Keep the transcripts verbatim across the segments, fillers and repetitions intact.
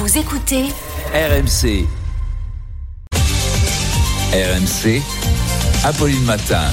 Vous écoutez R M C. R M C, Apolline Matin.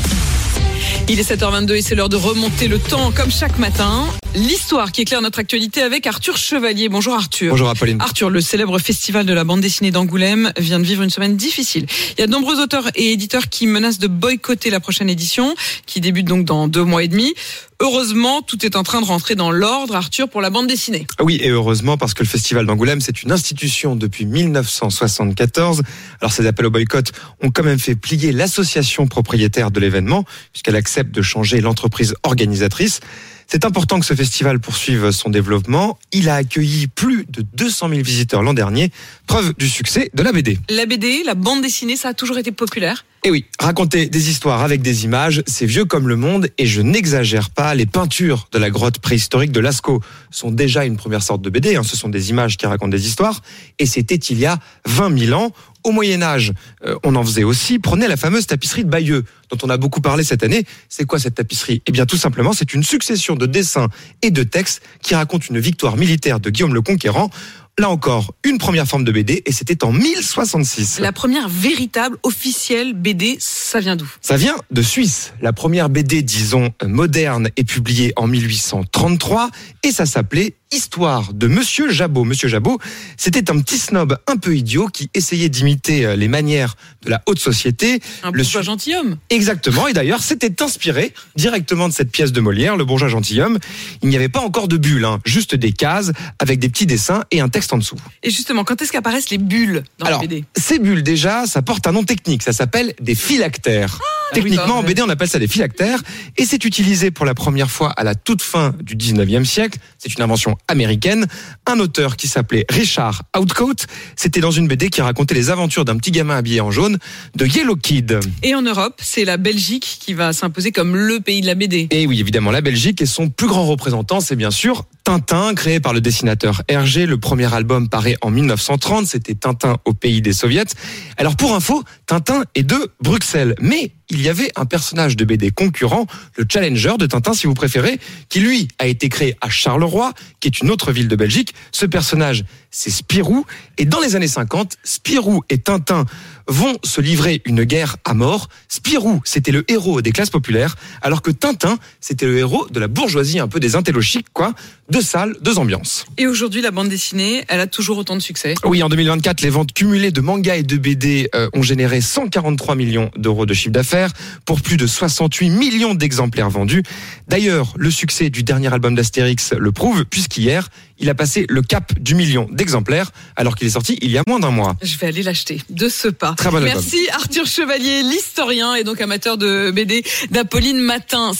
Il est sept heures vingt-deux et c'est l'heure de remonter le temps comme chaque matin. L'histoire qui éclaire notre actualité avec Arthur Chevalier. Bonjour Arthur. Bonjour Apolline. Arthur, le célèbre festival de la bande dessinée d'Angoulême vient de vivre une semaine difficile. Il y a de nombreux auteurs et éditeurs qui menacent de boycotter la prochaine édition, qui débute donc dans deux mois et demi. Heureusement, tout est en train de rentrer dans l'ordre, Arthur, pour la bande dessinée. Oui, et heureusement, parce que le Festival d'Angoulême, c'est une institution depuis dix-neuf cent soixante-quatorze. Alors, ces appels au boycott ont quand même fait plier l'association propriétaire de l'événement, puisqu'elle accepte de changer l'entreprise organisatrice. C'est important que ce festival poursuive son développement. Il a accueilli plus de deux cent mille visiteurs l'an dernier, preuve du succès de la B D. La B D, la bande dessinée, ça a toujours été populaire. Et oui, raconter des histoires avec des images, c'est vieux comme le monde et je n'exagère pas. Les peintures de la grotte préhistorique de Lascaux sont déjà une première sorte de B D. Hein. Ce sont des images qui racontent des histoires. Et c'était il y a vingt mille ans. Au Moyen-Âge, euh, on en faisait aussi. Prenez la fameuse tapisserie de Bayeux, dont on a beaucoup parlé cette année. C'est quoi cette tapisserie ? Eh bien, tout simplement, c'est une succession de dessins et de textes qui racontent une victoire militaire de Guillaume le Conquérant. Là encore, une première forme de B D, et c'était en mille soixante-six. La première véritable, officielle B D, ça vient d'où ? Ça vient de Suisse. La première B D, disons, moderne, est publiée en mille huit cent trente-trois, et ça s'appelait Histoire de Monsieur Jabot. Monsieur Jabot, c'était un petit snob un peu idiot qui essayait d'imiter les manières de la haute société. Un bourgeois gentilhomme. Exactement, et d'ailleurs, c'était inspiré directement de cette pièce de Molière, Le bourgeois gentilhomme. Il n'y avait pas encore de bulles, hein, juste des cases avec des petits dessins et un texte en dessous. Et justement, quand est-ce qu'apparaissent les bulles dans Alors, la B D ? Ces bulles, déjà, ça porte un nom technique, ça s'appelle des phylactères. Ah, Techniquement, oui, en B D, on appelle ça des phylactères, et c'est utilisé pour la première fois à la toute fin du dix-neuvième siècle. C'est une invention américaine. Un auteur qui s'appelait Richard Outcault, c'était dans une B D qui racontait les aventures d'un petit gamin habillé en jaune, de Yellow Kid. Et en Europe, c'est la Belgique qui va s'imposer comme le pays de la B D. Et oui, évidemment, la Belgique, et son plus grand représentant, c'est bien sûr Tintin, créé par le dessinateur Hergé. Le premier album paraît en mille neuf cent trente, c'était Tintin au pays des soviets. Alors pour info, Tintin est de Bruxelles, mais il y avait un personnage de B D concurrent, le Challenger de Tintin si vous préférez, qui lui a été créé à Charleroi, qui est une autre ville de Belgique. Ce personnage, c'est Spirou, et dans les années cinquante, Spirou et Tintin vont se livrer une guerre à mort. Spirou, c'était le héros des classes populaires, alors que Tintin, c'était le héros de la bourgeoisie, un peu des intellos chics, quoi. Deux salles, deux ambiances. Et aujourd'hui, la bande dessinée, elle a toujours autant de succès. Oui, en deux mille vingt-quatre, les ventes cumulées de mangas et de B D euh, ont généré cent quarante-trois millions d'euros de chiffre d'affaires pour plus de soixante-huit millions d'exemplaires vendus. D'ailleurs, le succès du dernier album d'Astérix le prouve, puisqu'hier, il a passé le cap du million d'exemplaires, alors qu'il est sorti il y a moins d'un mois. Je vais aller l'acheter de ce pas. Très bon album. Merci Arthur Chevalier, l'historien et donc amateur de B D d'Apolline Matin.